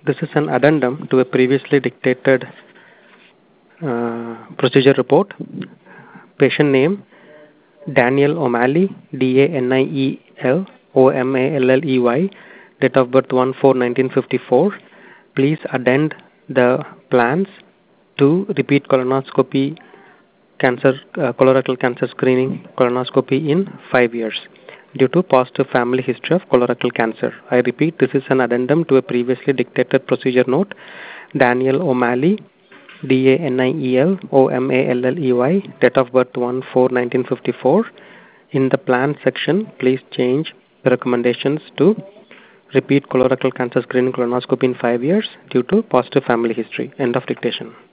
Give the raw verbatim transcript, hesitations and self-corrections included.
This is an addendum to a previously dictated uh, procedure report. Patient name Daniel O'Malley, D A N I E L O M A L L E Y, date of birth one four nineteen fifty-four. Please addend the plans to repeat colonoscopy, cancer, uh, colorectal cancer screening colonoscopy in five years due to positive family history of colorectal cancer. I repeat, this is an addendum to a previously dictated procedure note. Daniel O'Malley, D A N I E L O M A L L E Y, date of birth one four nineteen fifty-four. In the plan section, please change the recommendations to repeat colorectal cancer screening colonoscopy in five years due to positive family history. End of dictation.